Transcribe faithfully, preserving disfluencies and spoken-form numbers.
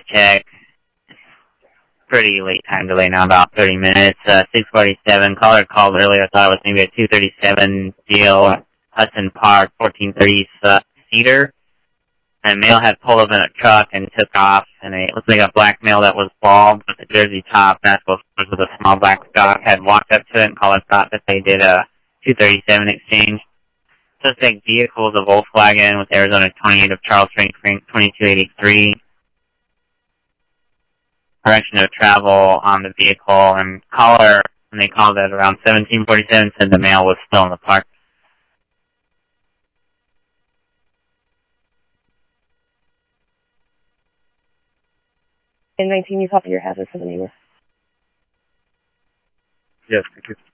check. Pretty late time delay now, about thirty minutes. Uh, six forty-seven, caller called earlier, I thought it was maybe a two thirty-seven deal, Hudson Park, fourteen thirty uh, Cedar. And male had pulled up in a truck and took off, and it looks like a black male that was bald with a jersey top, that's what was with a small black stock, had walked up to it, and caller thought that they did a two thirty-seven exchange. Suspect vehicle is a Volkswagen with Arizona twenty-eight of Charles Frank Frank twenty-two eighty-three. Direction of travel on the vehicle, and caller, when they called at around seventeen forty-seven, said the male was still in the park. In nineteen, you copy your hazard for the neighbor. Yes, thank you.